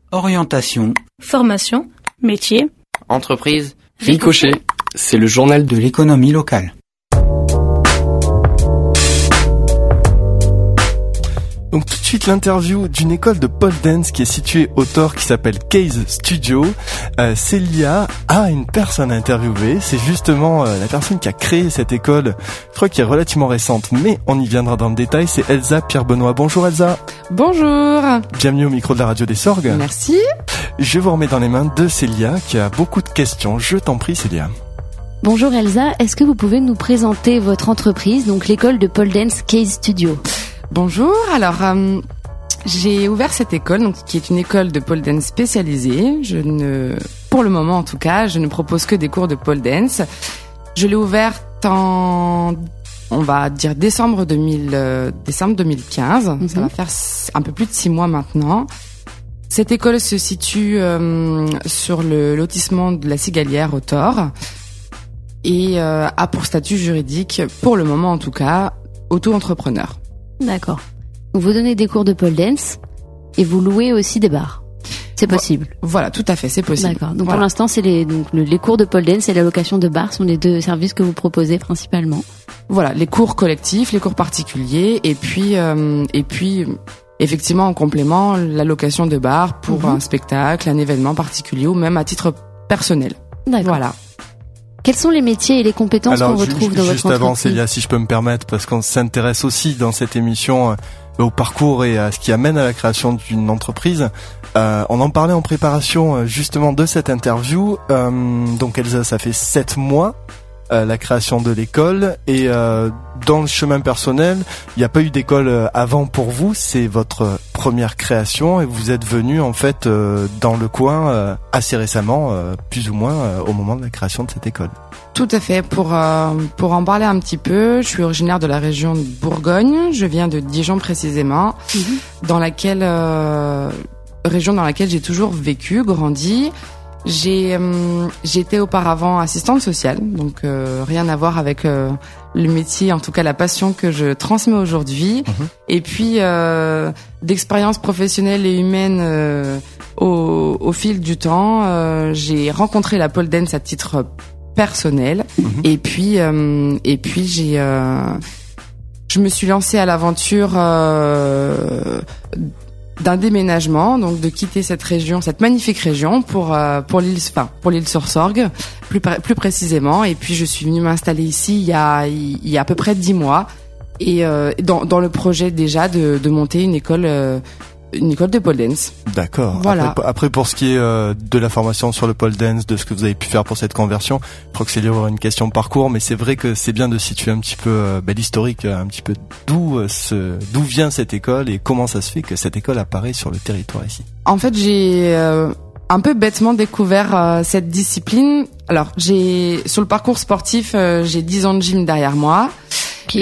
Orientation, formation, métier, entreprise, Ricochet, c'est le journal de l'économie locale. Donc tout de suite l'interview d'une école de pole dance qui est située au Thor qui s'appelle Case Studio. Célia a une personne à interviewer, c'est justement la personne qui a créé cette école, je crois qu'elle est relativement récente, mais on y viendra dans le détail, c'est Elsa Pierre-Benoît. Bonjour Elsa. Bonjour. Bienvenue au micro de la radio des Sorgues. Merci. Je vous remets dans les mains de Célia qui a beaucoup de questions, je t'en prie Célia. Bonjour Elsa, est-ce que vous pouvez nous présenter votre entreprise, donc l'école de pole dance Case Studio ? Bonjour, alors j'ai ouvert cette école, donc qui est une école de pole dance spécialisée. Pour le moment en tout cas, je ne propose que des cours de pole dance. Je l'ai ouverte en, on va dire décembre 2015. Ça va faire un peu plus de 6 mois maintenant. Cette école se situe sur le lotissement de la Cigalière au Thor et a pour statut juridique, pour le moment en tout cas, auto-entrepreneur. D'accord. Donc vous donnez des cours de pole dance et vous louez aussi des bars. C'est possible. Voilà, tout à fait, c'est possible. D'accord. Donc pour l'instant, c'est les cours de pole dance et la location de bars sont les deux services que vous proposez principalement. Voilà, les cours collectifs, les cours particuliers et puis effectivement en complément la location de bars pour un spectacle, un événement particulier ou même à titre personnel. D'accord. Voilà. Quels sont les métiers et les compétences qu'on retrouve dans votre entreprise ? Juste avant, Célia, si je peux me permettre, parce qu'on s'intéresse aussi dans cette émission au parcours et à ce qui amène à la création d'une entreprise. On en parlait en préparation justement de cette interview. Donc Elsa, ça fait 7 mois la création de l'école et dans le chemin personnel, il n'y a pas eu d'école avant pour vous, c'est votre première création et vous êtes venu en fait dans le coin assez récemment, plus ou moins au moment de la création de cette école. Tout à fait. Pour en parler un petit peu, je suis originaire de la région de Bourgogne, je viens de Dijon précisément, dans laquelle région dans laquelle j'ai toujours vécu, grandi. J'étais auparavant assistante sociale, donc rien à voir avec le métier, en tout cas la passion que je transmets aujourd'hui. Et puis d'expérience professionnelle et humaine au fil du temps, j'ai rencontré la pole dance à titre personnel. Et puis je me suis lancée à l'aventure d'un déménagement, donc de quitter cette région, cette magnifique région pour l'île sur Sorgue, plus précisément. Et puis je suis venue m'installer ici il y a à peu près 10 mois et dans le projet déjà de monter une école de pole dance. D'accord. Voilà. Après pour ce qui est de la formation sur le pole dance, de ce que vous avez pu faire pour cette conversion, je crois que c'est lié à une question de parcours, mais c'est vrai que c'est bien de situer un petit peu l'historique, un petit peu d'où vient cette école et comment ça se fait que cette école apparaît sur le territoire ici. En fait, j'ai un peu bêtement découvert cette discipline. Alors, sur le parcours sportif, j'ai 10 ans de gym derrière moi. Que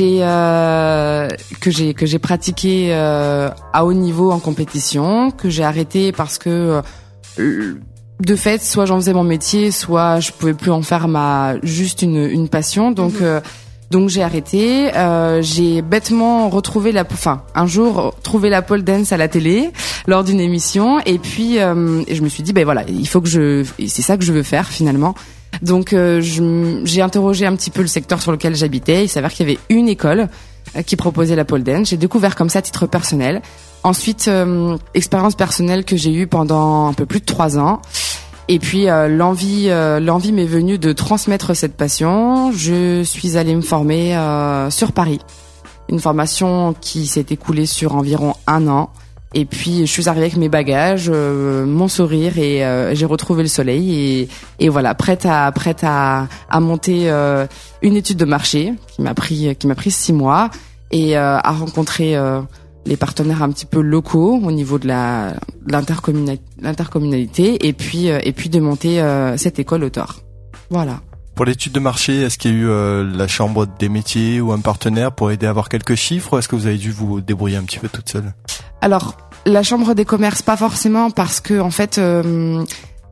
j'ai pratiqué à haut niveau en compétition, que j'ai arrêté parce que de fait soit j'en faisais mon métier, soit je pouvais plus en faire juste une passion. Donc j'ai arrêté. J'ai bêtement un jour trouvé la pole dance à la télé lors d'une émission et puis je me suis dit voilà, il faut que c'est ça que je veux faire finalement. Donc j'ai interrogé un petit peu le secteur sur lequel j'habitais. Il s'avère qu'il y avait une école qui proposait la pole dance. J'ai découvert comme ça à titre personnel. Ensuite, expérience personnelle que j'ai eue pendant un peu plus de 3 ans. Et puis l'envie m'est venue de transmettre cette passion. Je suis allée me former sur Paris. Une formation qui s'est écoulée sur environ 1 an. Et puis je suis arrivée avec mes bagages, mon sourire et j'ai retrouvé le soleil et voilà, prête à monter une étude de marché qui m'a pris 6 mois et à rencontrer les partenaires un petit peu locaux au niveau de l'intercommunalité et puis de monter cette école au Thor. Voilà. Pour l'étude de marché, est-ce qu'il y a eu la chambre des métiers ou un partenaire pour aider à avoir quelques chiffres ou est-ce que vous avez dû vous débrouiller un petit peu toute seule ? Alors, la chambre des commerces, pas forcément parce que en fait, en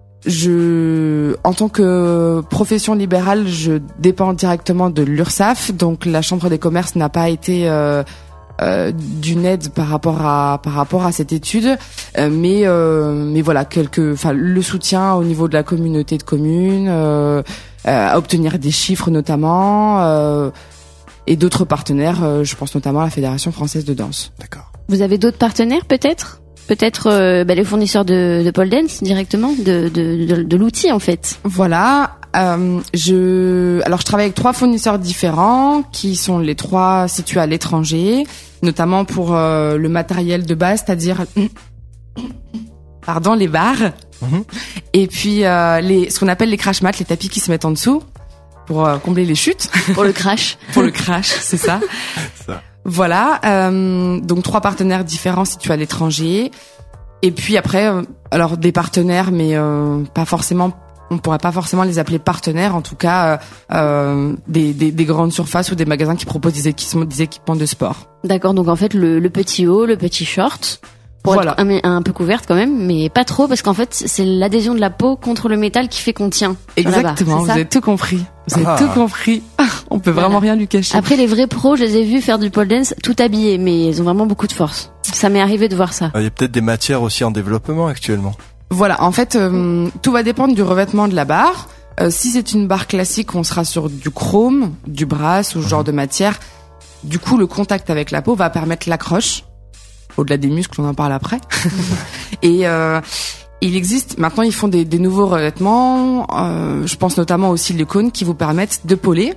tant que profession libérale, je dépends directement de l'URSSAF, donc la chambre des commerces n'a pas été d'une aide par rapport à cette étude, mais voilà, le soutien au niveau de la communauté de communes, à obtenir des chiffres notamment, et d'autres partenaires, je pense notamment à la Fédération française de danse. D'accord. Vous avez d'autres partenaires peut-être les fournisseurs de pole dance directement, de l'outil en fait. Voilà. Je travaille avec 3 fournisseurs différents qui sont les 3 situés à l'étranger, notamment pour le matériel de base, c'est-à-dire les barres, et puis ce qu'on appelle les crash mats, les tapis qui se mettent en dessous pour combler les chutes. Pour le crash. Pour le crash, c'est ça. Ça. Voilà, donc 3 partenaires différents situés à l'étranger. Et puis après, des partenaires, mais pas forcément. On pourrait pas forcément les appeler partenaires, en tout cas des grandes surfaces ou des magasins qui proposent des équipements de sport. D'accord, donc en fait le petit haut, le petit short, pour voilà. être un peu couverte quand même, mais pas trop parce qu'en fait c'est l'adhésion de la peau contre le métal qui fait qu'on tient. Exactement, vous avez tout compris. Tout compris. On peut vraiment rien lui cacher. Après les vrais pros, je les ai vus faire du pole dance tout habillés, mais ils ont vraiment beaucoup de force. Ça m'est arrivé de voir ça. Il y a peut-être des matières aussi en développement actuellement. Voilà, en fait, tout va dépendre du revêtement de la barre. Si c'est une barre classique, on sera sur du chrome, du brass ou ce genre de matière. Du coup, le contact avec la peau va permettre l'accroche. Au-delà des muscles, on en parle après. Et il existe, maintenant ils font des nouveaux revêtements, je pense notamment au silicone qui vous permettent de poler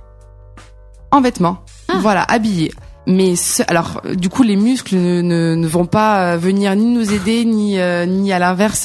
en vêtements. Voilà, habillés. Mais du coup, les muscles ne vont pas venir ni nous aider ni à l'inverse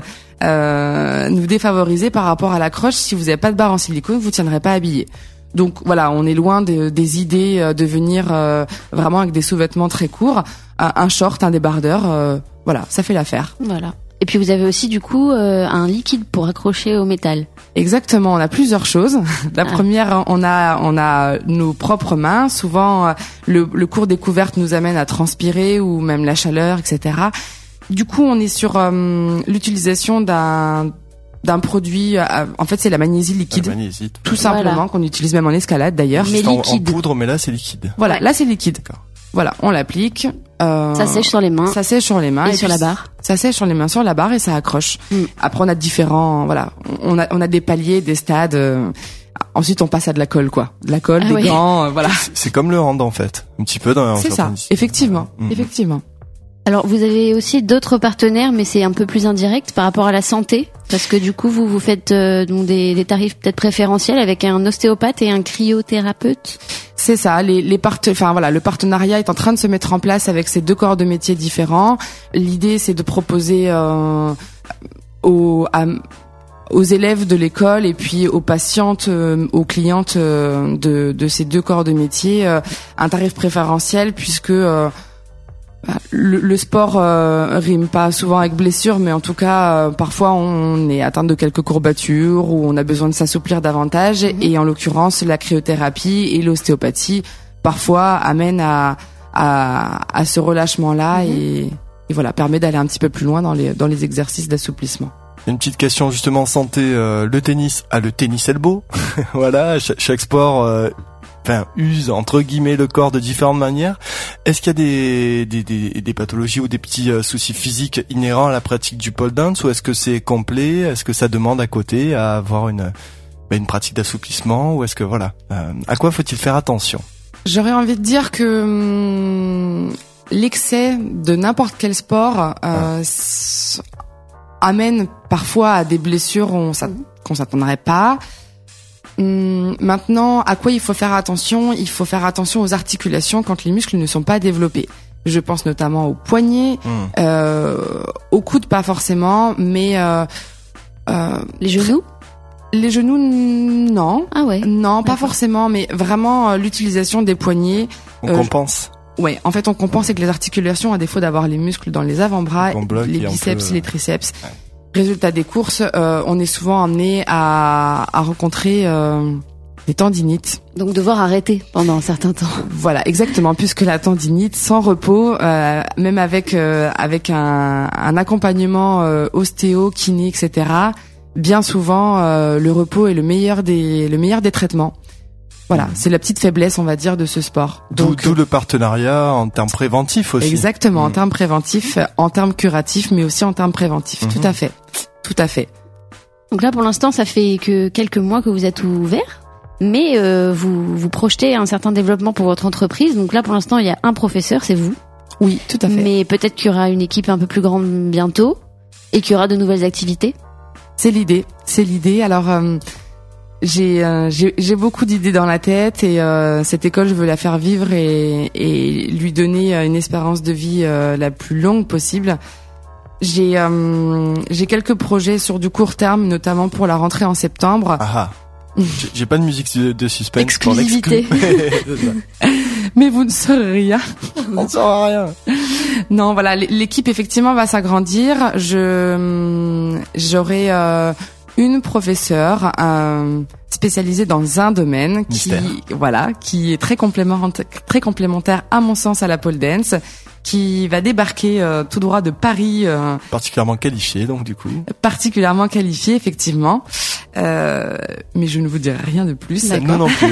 nous défavoriser par rapport à l'accroche. Si vous n'avez pas de barre en silicone, vous tiendrez pas habillé. Donc voilà, on est loin des idées de venir vraiment avec des sous-vêtements très courts, un short, un débardeur, voilà, ça fait l'affaire. Voilà. Et puis vous avez aussi du coup un liquide pour accrocher au métal. Exactement, on a plusieurs choses. La première, on a nos propres mains. Souvent, le cours découverte nous amène à transpirer ou même la chaleur, etc. Du coup, on est sur l'utilisation d'un produit. En fait, c'est la magnésie liquide. Tout simplement, qu'on utilise même en escalade d'ailleurs. Mais liquide. En poudre, mais là c'est liquide. Voilà, là c'est liquide. D'accord. Voilà, on l'applique. Ça sèche sur les mains. Ça sèche sur les mains et sur la barre. Ça sèche sur les mains, sur la barre et ça accroche. Après, on a différents, voilà, on a des paliers, des stades. Ensuite, on passe à de la colle, quoi. De la colle, des gants, voilà. C'est comme le hand en fait, un petit peu dans. C'est ça, effectivement, effectivement. Alors, vous avez aussi d'autres partenaires, mais c'est un peu plus indirect par rapport à la santé, parce que du coup, vous faites donc des tarifs peut-être préférentiels avec un ostéopathe et un cryothérapeute. C'est ça, le partenariat est en train de se mettre en place avec ces 2 corps de métiers différents. L'idée, c'est de proposer aux élèves de l'école et puis aux patientes, aux clientes de ces 2 corps de métier un tarif préférentiel puisque le sport rime pas souvent avec blessure, mais en tout cas parfois on est atteint de quelques courbatures ou on a besoin de s'assouplir davantage et en l'occurrence la cryothérapie et l'ostéopathie parfois amènent à ce relâchement là et voilà, permet d'aller un petit peu plus loin dans les exercices d'assouplissement. Une petite question justement santé, le tennis elbow. Voilà, chaque sport use entre guillemets le corps de différentes manières. Est-ce qu'il y a des pathologies ou des petits soucis physiques inhérents à la pratique du pole dance ou est-ce que c'est complet? Est-ce que ça demande à côté à avoir une pratique d'assouplissement ou est-ce que voilà, à quoi faut-il faire attention? J'aurais envie de dire que l'excès de n'importe quel sport amène parfois à des blessures qu'on s'attendrait pas. Maintenant, à quoi il faut faire attention? Il faut faire attention aux articulations quand les muscles ne sont pas développés. Je pense notamment aux poignets, aux coudes pas forcément, mais les genoux? Les genoux, non. Ah ouais. Non, pas forcément, mais vraiment l'utilisation des poignets. On compense. Ouais, en fait, on compense avec les articulations à défaut d'avoir les muscles dans les avant-bras, les biceps, les triceps. Ouais. Résultat des courses, on est souvent amené à rencontrer des tendinites. Donc devoir arrêter pendant un certain temps. Voilà, exactement, puisque la tendinite, sans repos, même avec un accompagnement ostéo, kiné, etc., bien souvent, le repos est le meilleur des traitements. Voilà, c'est la petite faiblesse, on va dire, de ce sport. D'où le partenariat en termes préventifs aussi. Exactement, en termes préventifs, en termes curatifs, mais aussi en termes préventifs. Tout à fait. Tout à fait. Donc là, pour l'instant, ça fait que quelques mois que vous êtes ouvert, mais vous projetez un certain développement pour votre entreprise. Donc là, pour l'instant, il y a un professeur, c'est vous. Oui, tout à fait. Mais peut-être qu'il y aura une équipe un peu plus grande bientôt et qu'il y aura de nouvelles activités. C'est l'idée. Alors, j'ai beaucoup d'idées dans la tête et cette école, je veux la faire vivre et lui donner une espérance de vie la plus longue possible. J'ai quelques projets sur du court terme, notamment pour la rentrée en septembre. Ah, j'ai pas de musique de suspense. Exclusivité. Mais vous ne saurez rien. On ne saura rien. Non, voilà, l'équipe effectivement va s'agrandir. J'aurai une professeure spécialisée dans un domaine qui est très complémentaire à mon sens à la pole dance, qui va débarquer tout droit de Paris. Particulièrement qualifiée, donc du coup. Particulièrement qualifiée, effectivement. Mais je ne vous dirai rien de plus. Nous non plus.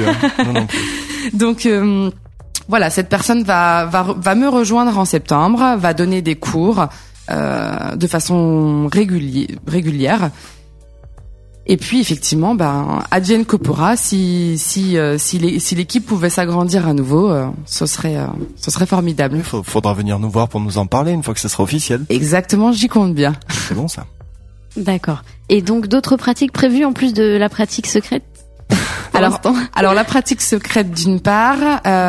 Donc voilà, cette personne va me rejoindre en septembre, va donner des cours de façon régulière. Et puis effectivement, advienne que pourra, si l'équipe pouvait s'agrandir à nouveau, ce serait formidable. Il faudra venir nous voir pour nous en parler une fois que ce sera officiel. Exactement, j'y compte bien. C'est bon ça. D'accord. Et donc d'autres pratiques prévues en plus de la pratique secrète? Alors la pratique secrète d'une part,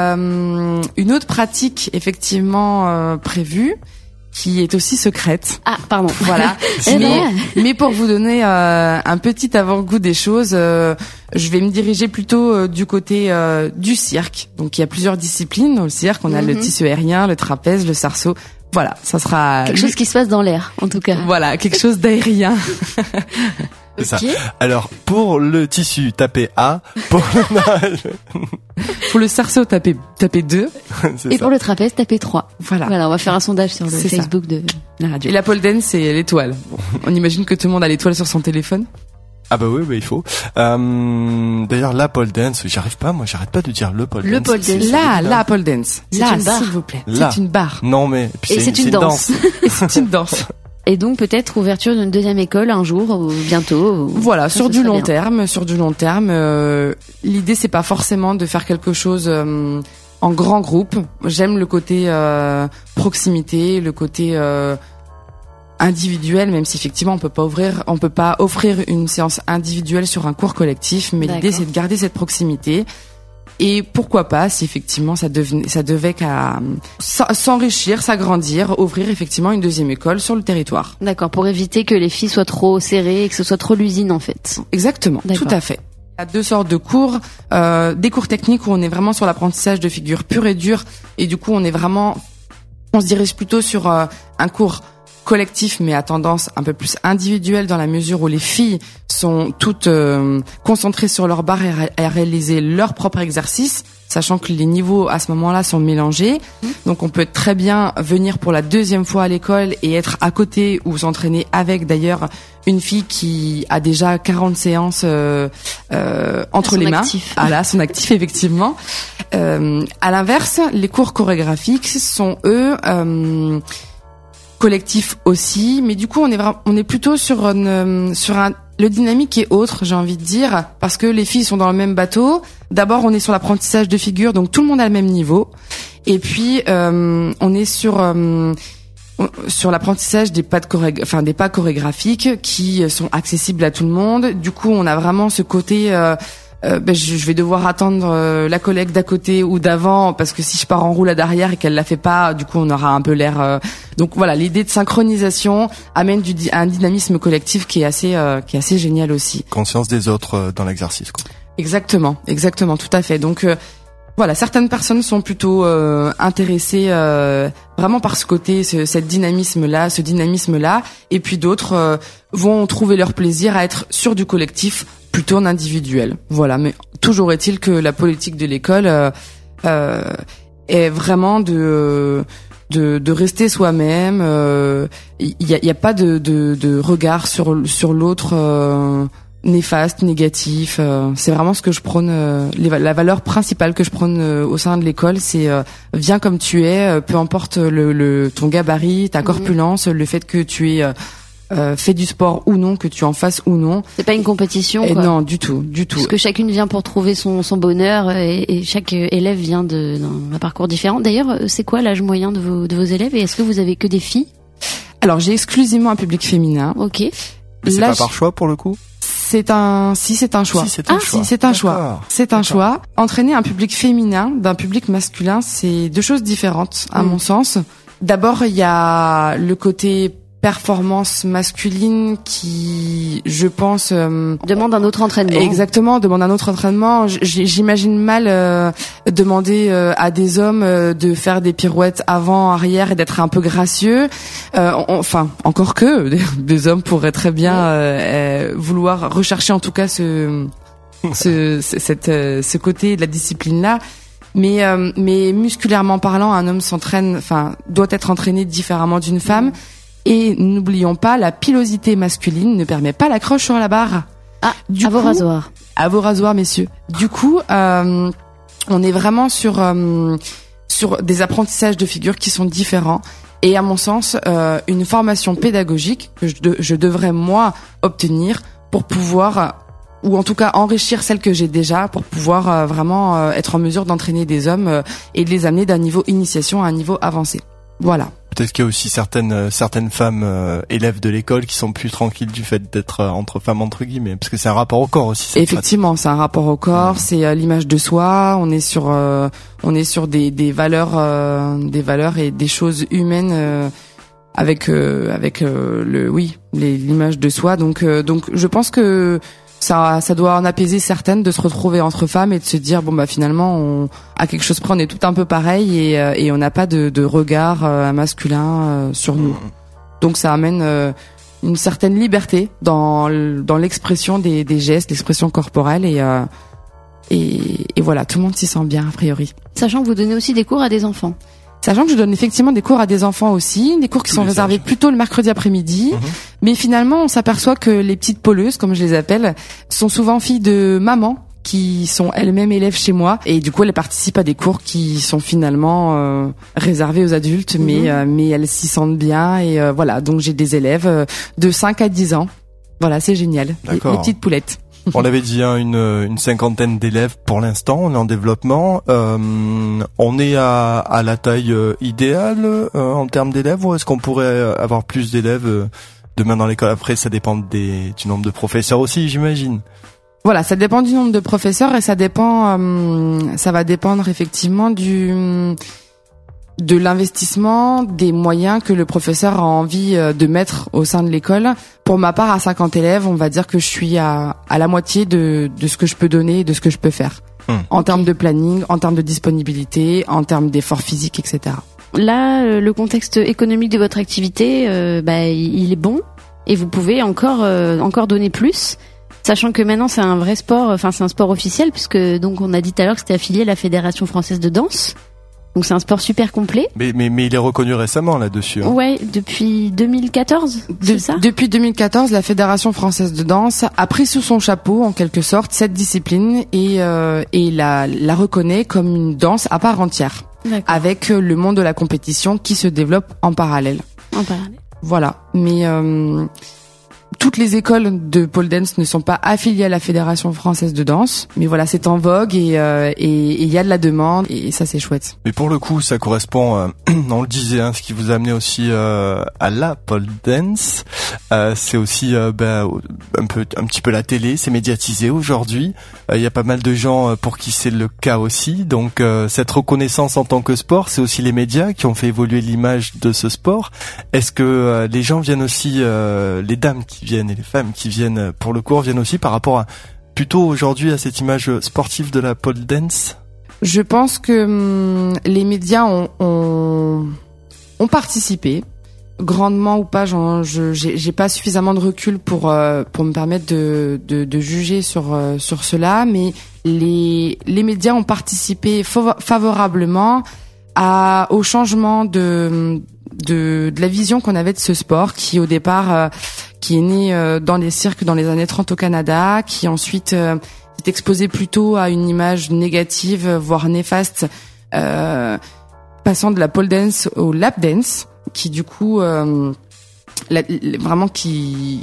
une autre pratique effectivement prévue, qui est aussi secrète. Ah, pardon. Voilà. mais pour vous donner un petit avant-goût des choses, je vais me diriger plutôt du côté du cirque. Donc il y a plusieurs disciplines dans le cirque. On a le tissu aérien, le trapèze, le sarceau. Voilà, ça sera quelque chose qui se passe dans l'air, en tout cas. Voilà, quelque chose d'aérien. C'est ça. Alors, pour le tissu, tapez A. Pour le nage. Pour le sarceau, tapez 2. Et pour le trapèze, tapez 3. Voilà, on va faire un sondage sur le Facebook de la radio. Et la pole dance, c'est l'étoile. Bon, on imagine que tout le monde a l'étoile sur son téléphone. Ah bah oui, il faut. D'ailleurs, la pole dance, j'arrête pas de dire le pole dance. Le pole dance. La pole dance. C'est une barre. S'il vous plaît. C'est une barre. Non mais, et c'est une danse. Et c'est une danse. Et donc peut-être ouverture d'une deuxième école un jour ou bientôt. Voilà, sur du long terme. L'idée c'est pas forcément de faire quelque chose en grand groupe. J'aime le côté proximité, le côté individuel, même si effectivement on peut pas offrir une séance individuelle sur un cours collectif, mais l'idée c'est de garder cette proximité. Et pourquoi pas, si effectivement ça devait qu'à s'enrichir, s'agrandir, ouvrir effectivement une deuxième école sur le territoire. D'accord, pour éviter que les filles soient trop serrées et que ce soit trop l'usine en fait. Exactement, tout à fait. Il y a deux sortes de cours, des cours techniques où on est vraiment sur l'apprentissage de figures pures et dures, et du coup on se dirige plutôt sur un cours collectif mais à tendance un peu plus individuelle dans la mesure où les filles sont toutes concentrées sur leur barre et à réaliser leur propre exercice, sachant que les niveaux à ce moment-là sont mélangés. Donc on peut très bien venir pour la deuxième fois à l'école et être à côté ou s'entraîner avec d'ailleurs une fille qui a déjà 40 séances entre les mains. À son actif effectivement. À l'inverse, les cours chorégraphiques sont eux collectif aussi, mais du coup on est plutôt sur le dynamique est autre, j'ai envie de dire, parce que les filles sont dans le même bateau. D'abord on est sur l'apprentissage de figures, donc tout le monde a le même niveau, et puis on est sur l'apprentissage des pas chorégraphiques qui sont accessibles à tout le monde. Du coup on a vraiment ce côté je vais devoir attendre la collègue d'à côté ou d'avant, parce que si je pars en roulade arrière et qu'elle la fait pas, du coup on aura un peu l'air. Donc voilà, l'idée de synchronisation amène un dynamisme collectif qui est assez génial aussi. Conscience des autres dans l'exercice, quoi. Exactement, tout à fait. Donc voilà, certaines personnes sont plutôt intéressées vraiment par ce côté, ce dynamisme-là, et puis d'autres vont trouver leur plaisir à être sur du collectif plutôt en individuel. Voilà, mais toujours est-il que la politique de l'école est vraiment de rester soi-même. Il y a pas de regard sur l'autre néfaste, négatif. C'est vraiment ce que je prône. La valeur principale que je prône au sein de l'école, c'est viens comme tu es, peu importe ton gabarit, ta corpulence, le fait que tu aies fait du sport ou non, que tu en fasses ou non. C'est pas une compétition, quoi. Non, du tout. Parce que chacune vient pour trouver son bonheur et chaque élève vient d'un parcours différent. D'ailleurs, c'est quoi l'âge moyen de vos élèves et est-ce que vous avez que des filles? Alors, j'ai exclusivement un public féminin. Ok. C'est pas par choix pour le coup? C'est un choix. C'est un choix. Entraîner un public féminin d'un public masculin, c'est deux choses différentes, à mon sens. D'abord, il y a le côté performance masculine qui, je pense, demande un autre entraînement. Exactement, demande un autre entraînement. J'imagine mal demander à des hommes de faire des pirouettes avant, arrière et d'être un peu gracieux. Enfin, encore que des hommes pourraient très bien vouloir rechercher en tout cas ce côté de la discipline là. Mais musculairement parlant, un homme doit être entraîné différemment d'une femme. Et n'oublions pas, la pilosité masculine ne permet pas l'accroche sur la barre. Vos rasoirs. À vos rasoirs, messieurs. Du coup, on est vraiment sur des apprentissages de figure qui sont différents. Et à mon sens, une formation pédagogique que je devrais, moi, obtenir pour pouvoir, ou en tout cas enrichir celle que j'ai déjà, pour pouvoir vraiment être en mesure d'entraîner des hommes et de les amener d'un niveau initiation à un niveau avancé. Voilà. Peut-être qu'il y a aussi certaines femmes élèves de l'école qui sont plus tranquilles du fait d'être entre femmes entre guillemets, parce que c'est un rapport au corps aussi. Effectivement, c'est un rapport au corps, c'est l'image de soi. On est sur des valeurs et des choses humaines avec l'image de soi. Donc je pense que ça doit en apaiser certaines de se retrouver entre femmes et de se dire finalement à quelque chose près on est tout un peu pareil et on n'a pas de regard masculin sur nous. Donc ça amène une certaine liberté dans l'expression des gestes, l'expression corporelle et voilà, tout le monde s'y sent bien a priori. Sachant que vous donnez aussi des cours à des enfants. Sachant que je donne effectivement des cours à des enfants aussi, des cours qui sont réservés plutôt le mercredi après-midi. Mais finalement, on s'aperçoit que les petites poleuses, comme je les appelle, sont souvent filles de maman qui sont elles-mêmes élèves chez moi. Et du coup, elles participent à des cours qui sont finalement réservés aux adultes, mais elles s'y sentent bien. Et voilà, donc j'ai des élèves de 5 à 10 ans. Voilà, c'est génial. Les petites poulettes. On l'avait dit, une cinquantaine d'élèves pour l'instant, on est en développement. On est à la taille idéale en termes d'élèves, ou est-ce qu'on pourrait avoir plus d'élèves demain dans l'école? Après, ça dépend du nombre de professeurs aussi, j'imagine. Voilà, ça dépend du nombre de professeurs et ça va dépendre effectivement de l'investissement, des moyens que le professeur a envie de mettre au sein de l'école. Pour ma part, à 50 élèves, on va dire que je suis à la moitié de ce que je peux donner et de ce que je peux faire. En termes de planning, en termes de disponibilité, en termes d'efforts physiques, etc. Là, le contexte économique de votre activité, il est bon et vous pouvez encore donner plus. Sachant que maintenant c'est un vrai sport, c'est un sport officiel puisque donc on a dit tout à l'heure que c'était affilié à la Fédération Française de Danse. Donc c'est un sport super complet. Mais il est reconnu récemment là-dessus. Ouais, depuis 2014, c'est ça ? Depuis 2014, la Fédération Française de Danse a pris sous son chapeau, en quelque sorte, cette discipline et la reconnaît comme une danse à part entière. D'accord. Avec le monde de la compétition qui se développe en parallèle. Voilà. Mais toutes les écoles de pole dance ne sont pas affiliées à la Fédération Française de Danse, mais voilà, c'est en vogue et il y a de la demande et ça c'est chouette. Mais pour le coup, ça correspond, on le disait, ce qui vous a amené aussi à la pole dance. C'est aussi un petit peu la télé, c'est médiatisé aujourd'hui. Il y a pas mal de gens pour qui c'est le cas aussi. Donc cette reconnaissance en tant que sport, c'est aussi les médias qui ont fait évoluer l'image de ce sport. Est-ce que les gens viennent aussi, les dames qui viennent et les femmes qui viennent pour le cours viennent aussi par rapport à plutôt aujourd'hui à cette image sportive de la pole dance? Je pense que les médias ont participé, grandement ou pas. J'ai pas suffisamment de recul pour me permettre de juger sur cela, mais les médias ont participé favorablement au changement de la vision qu'on avait de ce sport qui au départ qui est né dans les cirques dans les années 30 au Canada, qui ensuite s'est exposé plutôt à une image négative, voire néfaste, passant de la pole dance au lap dance, qui du coup vraiment qui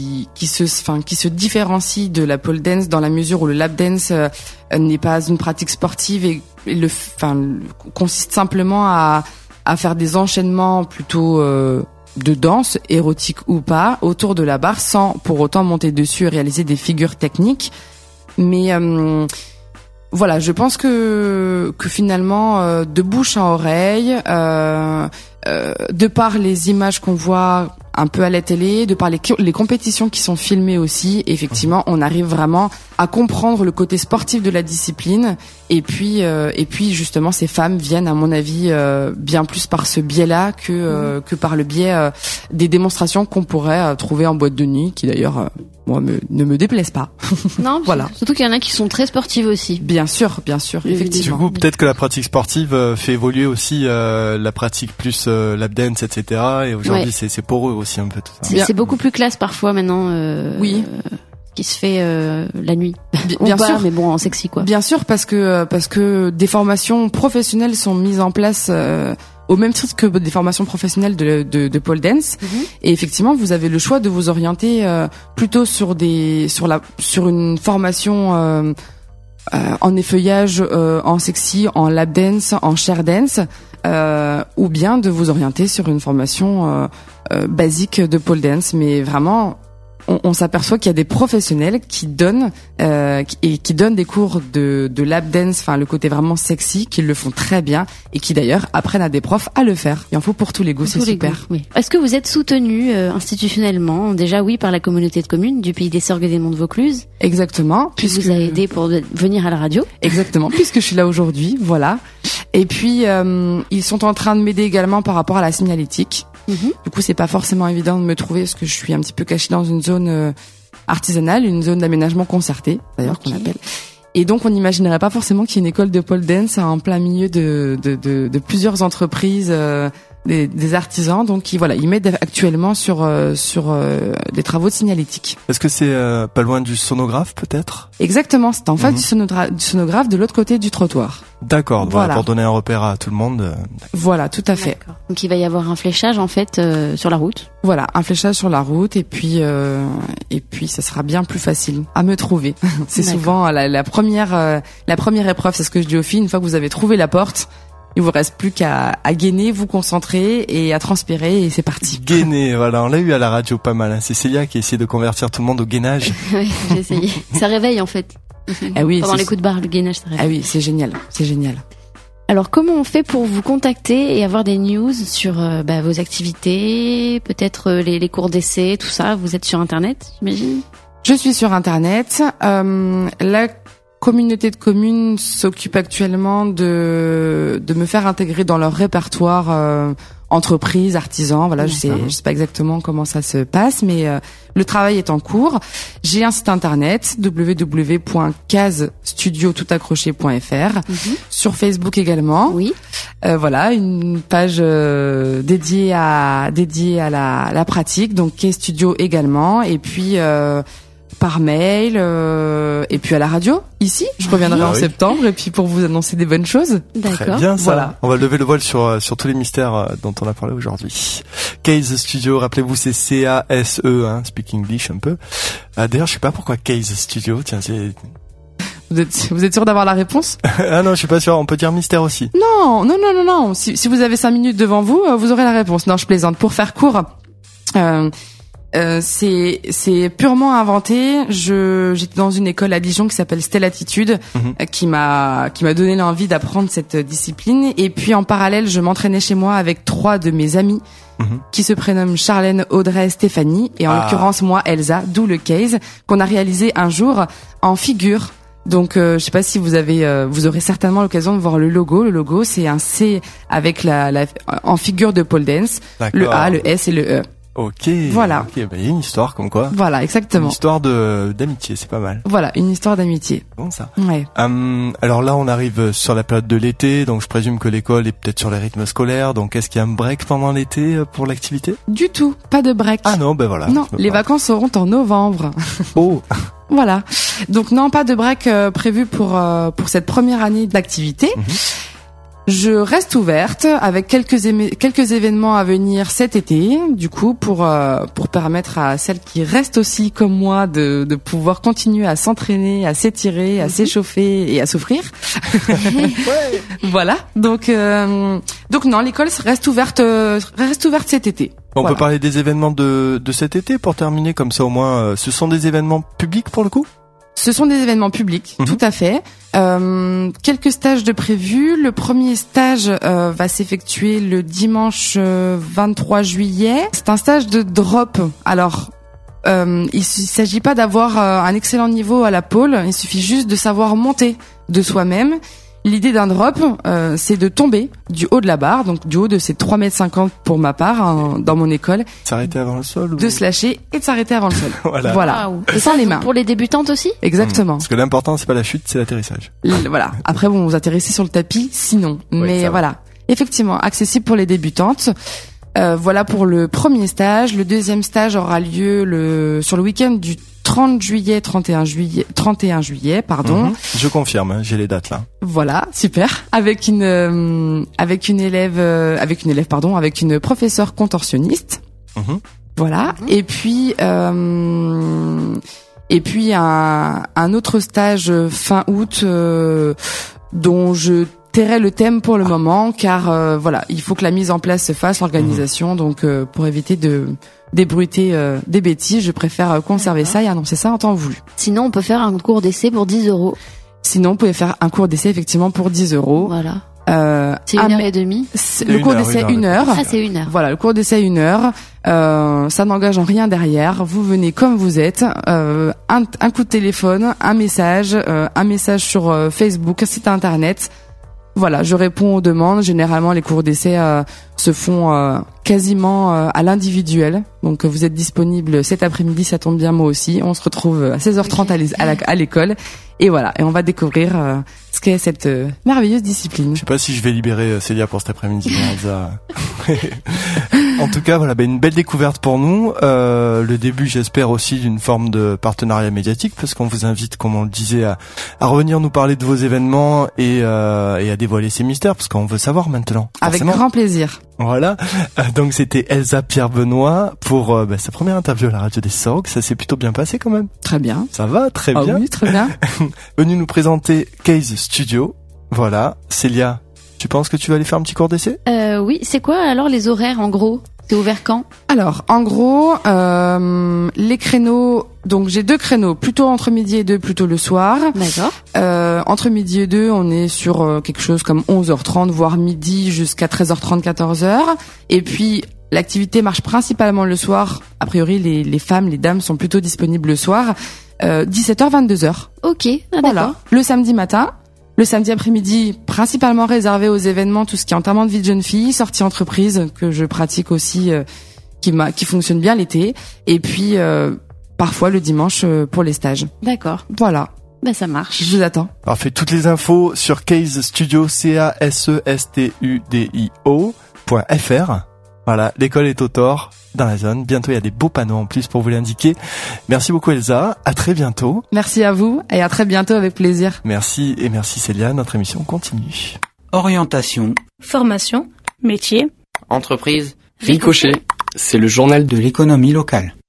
se différencie de la pole dance dans la mesure où le lap dance n'est pas une pratique sportive et consiste simplement à faire des enchaînements plutôt de danse, érotique ou pas, autour de la barre sans pour autant monter dessus et réaliser des figures techniques. Mais voilà, je pense que finalement, de bouche à oreille, de par les images qu'on voit un peu à la télé, de par les compétitions qui sont filmées aussi, effectivement, on arrive vraiment à comprendre le côté sportif de la discipline. Et puis justement, ces femmes viennent, à mon avis, bien plus par ce biais-là que par le biais des démonstrations qu'on pourrait trouver en boîte de nuit, qui d'ailleurs moi ne me déplaisent pas. Non, voilà. Surtout qu'il y en a qui sont très sportives aussi. Bien sûr, effectivement. Du coup, peut-être que la pratique sportive fait évoluer aussi la pratique plus lap dance, etc. Et aujourd'hui, c'est pour eux aussi un peu tout ça. C'est beaucoup plus classe parfois maintenant. Oui. Qui se fait la nuit. Bien sûr, mais bon, en sexy quoi. Bien sûr, parce que des formations professionnelles sont mises en place au même titre que des formations professionnelles de pole dance. Et effectivement, vous avez le choix de vous orienter plutôt sur une formation en effeuillage, en sexy, en lap dance, en chair dance, ou bien de vous orienter sur une formation basique de pole dance. Mais vraiment, on s'aperçoit qu'il y a des professionnels qui donnent des cours de lap dance, enfin le côté vraiment sexy, qui le font très bien et qui d'ailleurs apprennent à des profs à le faire. Il en faut pour tous les goûts, c'est super. Oui. Est-ce que vous êtes soutenu institutionnellement? Déjà oui, par la communauté de communes du Pays des Sorgues des Monts de Vaucluse. Exactement. Qui vous a aidé pour venir à la radio. Exactement, puisque je suis là aujourd'hui, voilà. Et puis ils sont en train de m'aider également par rapport à la signalétique. Du coup, c'est pas forcément évident de me trouver parce que je suis un petit peu cachée dans une zone artisanale, une zone d'aménagement concerté, d'ailleurs, qu'on appelle. Et donc, on n'imaginerait pas forcément qu'il y ait une école de pole dance en plein milieu de plusieurs entreprises, des artisans. Donc, ils m'aident actuellement sur des travaux de signalétique. Est-ce que c'est pas loin du sonographe, peut-être? Exactement, c'est en face du sonographe de l'autre côté du trottoir. D'accord, voilà, pour donner un repère à tout le monde. Voilà, tout à fait. D'accord. Donc il va y avoir un fléchage en fait sur la route. Voilà, un fléchage sur la route et puis ça sera bien plus facile à me trouver. C'est souvent la première épreuve, c'est ce que je dis aux filles, une fois que vous avez trouvé la porte, il vous reste plus qu'à gainer, vous concentrer et à transpirer et c'est parti. Gainer, voilà, on l'a eu à la radio pas mal. C'est Célia qui essaie de convertir tout le monde au gainage. Oui, j'ai essayé. Ça réveille en fait. Ah oui, pendant les coups de barre, le gainage, ça réveille. Ah oui, c'est génial. Alors, comment on fait pour vous contacter et avoir des news sur vos activités, peut-être les cours d'essai, tout ça? Vous êtes sur Internet, j'imagine? Je suis sur Internet. La communauté de communes s'occupe actuellement de me faire intégrer dans leur répertoire entreprises, artisans, voilà, je sais pas exactement comment ça se passe, mais le travail est en cours. J'ai un site internet www.casestudio.fr, sur Facebook également. Oui. Voilà, une page dédiée à la pratique, donc Case Studio également, et puis par mail et puis à la radio ici. Je reviendrai en septembre et puis pour vous annoncer des bonnes choses. D'accord. Très bien ça. Voilà. On va lever le voile sur tous les mystères dont on a parlé aujourd'hui. Case Studio, rappelez-vous c'est C-A-S-E, speak English un peu. D'ailleurs je sais pas pourquoi Case Studio. Tiens, c'est... Vous êtes sûr d'avoir la réponse? Ah non, je suis pas sûr. On peut dire mystère aussi. Non. Si vous avez 5 minutes devant vous, vous aurez la réponse. Non, je plaisante. Pour faire court. C'est purement inventé. J'étais dans une école à Dijon qui s'appelle Stellatitude, qui m'a donné l'envie d'apprendre cette discipline. Et puis en parallèle, je m'entraînais chez moi avec 3 de mes amis qui se prénomment Charlène, Audrey, Stéphanie, et en l'occurrence moi Elsa, d'où le case qu'on a réalisé un jour en figure. Donc je sais pas si vous aurez certainement l'occasion de voir le logo. Le logo, c'est un C avec en figure de pole dance, le A, le S et le E. Ok. Voilà. Ok, bah, il y a une histoire comme quoi. Voilà, exactement. Une histoire d'amitié, c'est pas mal. Voilà, une histoire d'amitié. Bon ça. Ouais. Alors là, on arrive sur la période de l'été, donc je présume que l'école est peut-être sur les rythmes scolaires. Donc est-ce qu'il y a un break pendant l'été pour l'activité? Du tout, pas de break. Ah non, ben voilà. Non, les vacances seront en novembre. Oh. Voilà. Donc non, pas de break prévu pour cette première année d'activité. Je reste ouverte avec quelques événements à venir cet été, du coup, pour permettre à celles qui restent aussi comme moi de pouvoir continuer à s'entraîner, à s'étirer, à s'échauffer et à souffrir. Ouais. Voilà. Donc non, l'école reste ouverte cet été. On Voilà. peut parler des événements de cet été pour terminer comme ça au moins. Ce sont des événements publics pour le coup? Ce sont des événements publics, tout à fait. Quelques stages de prévus. Le premier stage va s'effectuer le dimanche 23 juillet. C'est un stage de drop. Alors, il s'agit pas d'avoir un excellent niveau à la pole. Il suffit juste de savoir monter de soi-même. L'idée d'un drop, c'est de tomber du haut de la barre, donc du haut de ces 3,50 m pour ma part, dans mon école. S'arrêter avant le sol ou... De se lâcher et de s'arrêter avant le sol. Voilà. Waouh. Et sans les mains. Pour les débutantes aussi? Exactement. Parce que l'important, c'est pas la chute, c'est l'atterrissage. Voilà. Après, bon, vous atterrissez sur le tapis, sinon. Oui, Mais voilà. Effectivement, accessible pour les débutantes. Voilà pour le premier stage. Le deuxième stage aura lieu sur le week-end du 31 juillet, pardon. Je confirme, j'ai les dates là. Voilà, super. Avec une professeure contorsionniste. Voilà. Et puis un autre stage fin août dont je tairai le thème pour le moment, car voilà, il faut que la mise en place se fasse, l'organisation. Donc pour éviter de débruiter des bêtises, je préfère conserver ça et annoncer ça en temps voulu. Sinon, on peut faire un cours d'essai pour 10 €. Sinon, vous pouvez faire un cours d'essai effectivement pour 10 €. Voilà. C'est 1h30. Le cours d'essai 1 heure. Ah, c'est 1 heure. Voilà, le cours d'essai 1 heure. Ça n'engage en rien derrière. Vous venez comme vous êtes. Un coup de téléphone, un message sur Facebook, site internet. Voilà, je réponds aux demandes. Généralement, les cours d'essai se font quasiment à l'individuel. Donc, vous êtes disponible cet après-midi, ça tombe bien, moi aussi. On se retrouve à 16h30 à l'école. Et voilà, et on va découvrir ce qu'est cette merveilleuse discipline. Je sais pas si je vais libérer Célia pour cet après-midi. En tout cas, voilà, une belle découverte pour nous. Le début, j'espère aussi d'une forme de partenariat médiatique, parce qu'on vous invite, comme on le disait, à revenir nous parler de vos événements et à dévoiler ces mystères, parce qu'on veut savoir maintenant. Avec grand plaisir. Voilà. Donc c'était Elsa Pierre-Benoît pour sa première interview à la radio des Sorgues. Ça s'est plutôt bien passé quand même. Très bien. Ça va, très bien. Oui, très bien. Venu nous présenter Case Studio. Voilà. Célia, tu penses que tu vas aller faire un petit cours d'essai? Oui, c'est quoi alors les horaires en gros? C'est ouvert quand? Alors, en gros, les créneaux, donc j'ai 2 créneaux, plutôt entre midi et 2, plutôt le soir. D'accord. Entre midi et 2, on est sur quelque chose comme 11h30, voire midi jusqu'à 13h30, 14h. Et puis, l'activité marche principalement le soir. A priori, les femmes, les dames sont plutôt disponibles le soir. 17h, 22h. Ok, Voilà. Le samedi matin. Le samedi après-midi, principalement réservé aux événements, tout ce qui est enterrement de vie de jeune fille, sortie entreprise, que je pratique aussi, qui fonctionne bien l'été. Et puis, parfois le dimanche pour les stages. D'accord. Voilà. Ben ça marche. Je vous attends. Parfait. Toutes les infos sur Case Studio, CASESTUDIO.fr. Voilà. L'école est au Thor, dans la zone. Bientôt, il y a des beaux panneaux en plus pour vous l'indiquer. Merci beaucoup, Elsa. À très bientôt. Merci à vous et à très bientôt avec plaisir. Merci et merci Célia. Notre émission continue. Orientation, Formation, métier, entreprise, Ricochet, c'est le journal de l'économie locale.